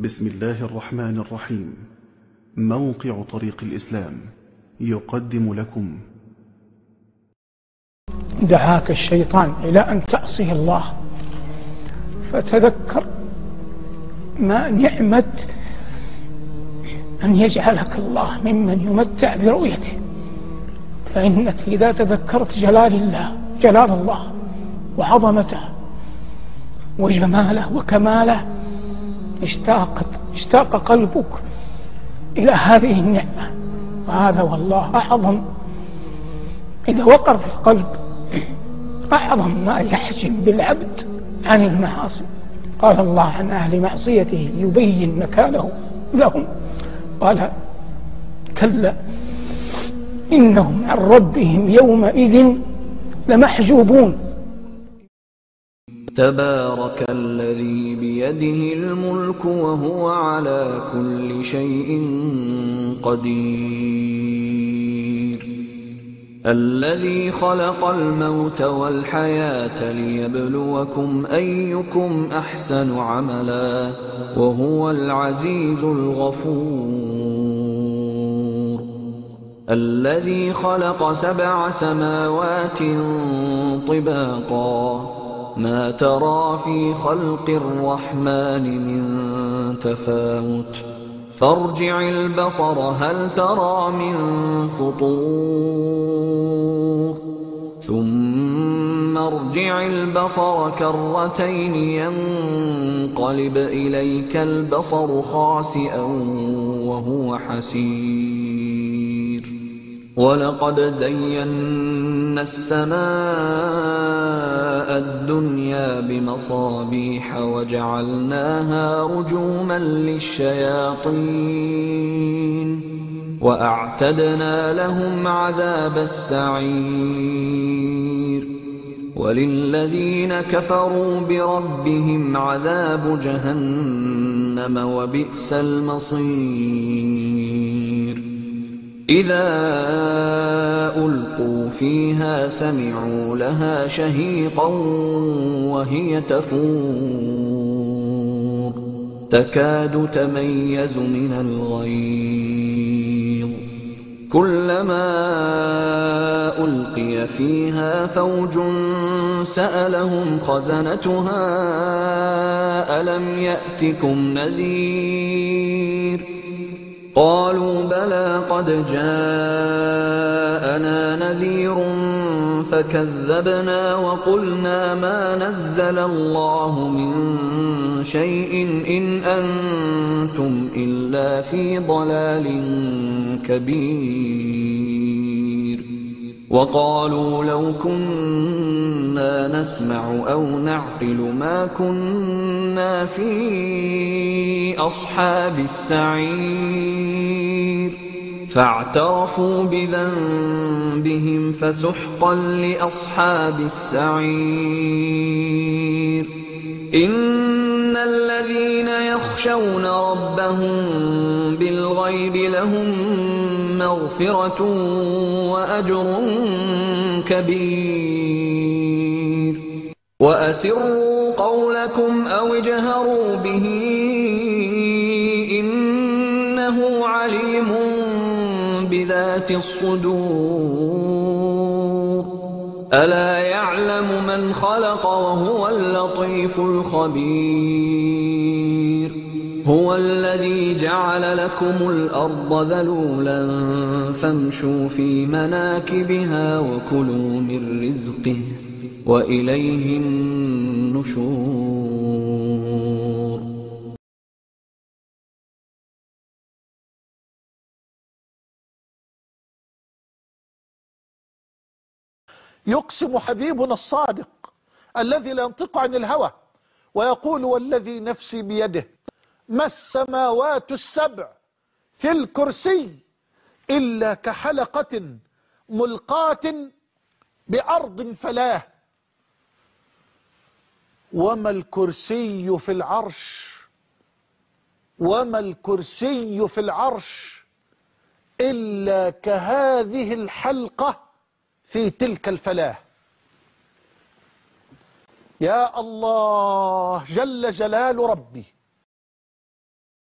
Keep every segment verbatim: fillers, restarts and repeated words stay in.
بسم الله الرحمن الرحيم. موقع طريق الإسلام يقدم لكم. دعاك الشيطان إلى أن تعصي الله، فتذكر ما نعمة أن يجعلك الله ممن يمتع برؤيته، فإنك إذا تذكرت جلال الله جلال الله وعظمته وجماله وكماله اشتاقت اشتاق قلبك إلى هذه النعمة، وهذا والله أعظم إذا وقر في القلب أعظم ما يحجم بالعبد عن المعاصي. قال الله عن أهل معصيته يبين مكانه لهم، قال كلا إنهم عن ربهم يومئذ لمحجوبون. تبارك الذي بيده الملك وهو على كل شيء قدير، الذي خلق الموت والحياة ليبلوكم أيكم أحسن عملا وهو العزيز الغفور، الذي خلق سبع سماوات طباقا ما ترى في خلق الرحمن من تفاوت فارجع البصر هل ترى من فطور ثم ارجع البصر كرتين ينقلب إليك البصر خاسئا وهو حسير، ولقد زينا السماء الدنيا بمصابيح وجعلناها رجوما للشياطين وأعتدنا لهم عذاب السعير، وللذين كفروا بربهم عذاب جهنم وبئس المصير. إذا ألقوا فيها سمعوا لها شهيقا وهي تفور تكاد تميز من الغيظ، كلما ألقي فيها فوج سألهم خزنتها ألم يأتكم نذير، قالوا بلى قد جاءنا نذير فكذبنا وقلنا ما نزل الله من شيء إن أنتم إلا في ضلال كبير، وقالوا لو كنا نسمع أو نعقل ما كنا في أصحاب السعير، فاعترفوا بذنبهم فسحقا لأصحاب السعير. إن الذين يخشون ربهم بالغيب لهم مغفرة وأجر كبير، وأسروا قولكم أو اجهروا به إنه عليم بذات الصدور، ألا يعلم من خلق وهو اللطيف الخبير، هو الذي جعل لكم الأرض ذلولا فامشوا في مناكبها وكلوا من رزقه وإليه النشور. يقسم حبيبنا الصادق الذي لا ينطق عن الهوى ويقول والذي نفسي بيده ما السماوات السبع في الكرسي إلا كحلقة ملقاة بأرض فلاه، وما الكرسي في العرش وما الكرسي في العرش إلا كهذه الحلقة في تلك الفلاه. يا الله جل جلال ربي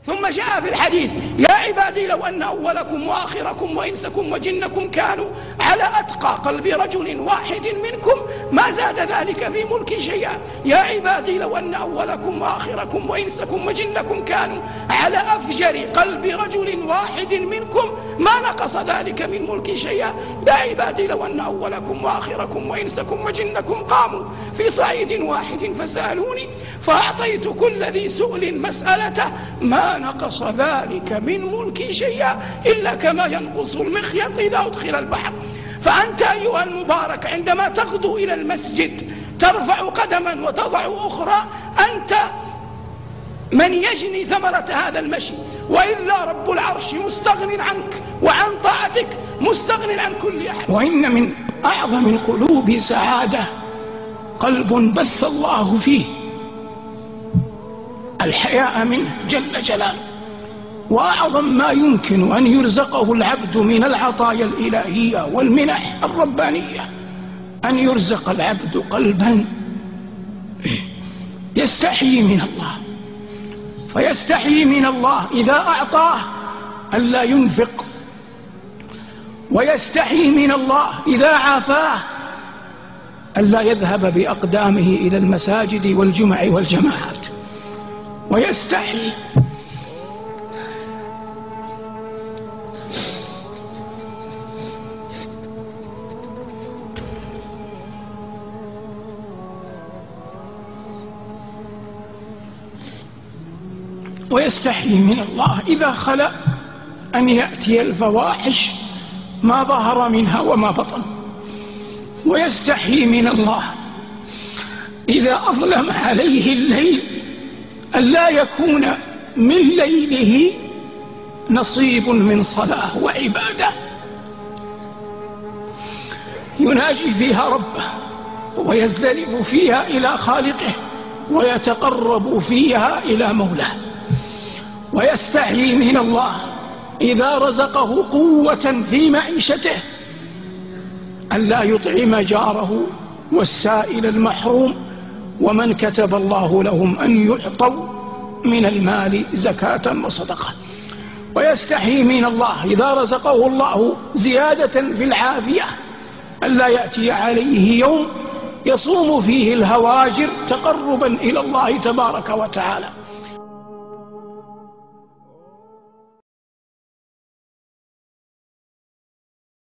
ثم جاء في الحديث: يا عبادي لو أن أولكم وآخركم وإنسكم وجنكم كانوا على أتقى قلب رجل واحد منكم ما زاد ذلك في ملكي شيئا. يا عبادي لو أن أولكم وآخركم وإنسكم وجنكم كانوا على أفجر قلب رجل واحد منكم ما نقص ذلك من ملكي شيئا. يا عبادي لو أن أولكم وآخركم وإنسكم وجنكم قاموا في صعيد واحد فسألوني فأعطيت كل ذي سؤل مسألته ما نقص ذلك من ملكي شيئا إلا كما ينقص المخيط إذا أدخل البحر. فأنت أيها المبارك عندما تغدو إلى المسجد ترفع قدما وتضع أخرى، أنت من يجني ثمرة هذا المشي، وإلا رب العرش مستغن عنك وعن طاعتك مستغن عن كل أحد. وإن من أعظم القلوب سعادة قلب بث الله فيه الحياء منه جل جلاله. وأعظم ما يمكن أن يرزقه العبد من العطايا الإلهية والمنح الربانية أن يرزق العبد قلبا يستحيي من الله، فيستحيي من الله إذا أعطاه ألا ينفق، ويستحيي من الله إذا عافاه ألا يذهب بأقدامه إلى المساجد والجمع والجماعات، ويستحيي ويستحيي من الله إذا خلأ أن يأتي الفواحش ما ظهر منها وما بطن، ويستحيي من الله إذا أظلم عليه الليل ألا يكون من ليله نصيب من صلاة وعبادة يناجي فيها ربه ويزدلف فيها إلى خالقه ويتقرب فيها إلى مولاه. ويستحيي من الله إذا رزقه قوة في معيشته ألا يطعم جاره والسائل المحروم ومن كتب الله لهم أن يعطوا من المال زكاة وصدقة. ويستحيي من الله إذا رزقه الله زيادة في العافية ألا يأتي عليه يوم يصوم فيه الهواجر تقربا إلى الله تبارك وتعالى.